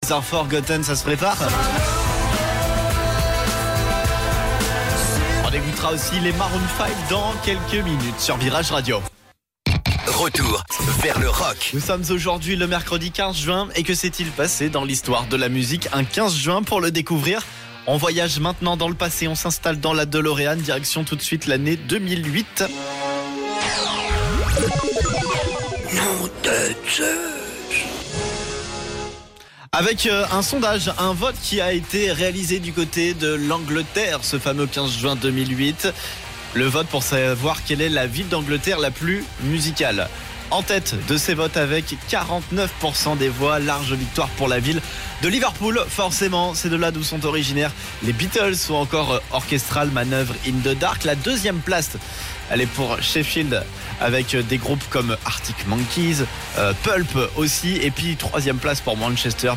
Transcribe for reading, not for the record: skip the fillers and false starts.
Days Are Forgotten, ça se prépare. On écoutera aussi les Maroon 5 dans quelques minutes sur Virage Radio. Retour vers le rock. Nous sommes aujourd'hui le mercredi 15 juin et que s'est-il passé dans l'histoire de la musique un 15 juin pour le découvrir? On voyage maintenant dans le passé, on s'installe dans la DeLorean, direction tout de suite l'année 2008. Nom de Zeus. Avec un sondage, un vote qui a été réalisé du côté de l'Angleterre, ce fameux 15 juin 2008. Le vote pour savoir quelle est la ville d'Angleterre la plus musicale. En tête de ces votes avec 49% des voix, large victoire pour la ville de Liverpool. Forcément, c'est de là d'où sont originaires les Beatles ou encore Orchestral Manœuvre in the Dark. La deuxième place, elle est pour Sheffield avec des groupes comme Arctic Monkeys, Pulp aussi. Et puis troisième place pour Manchester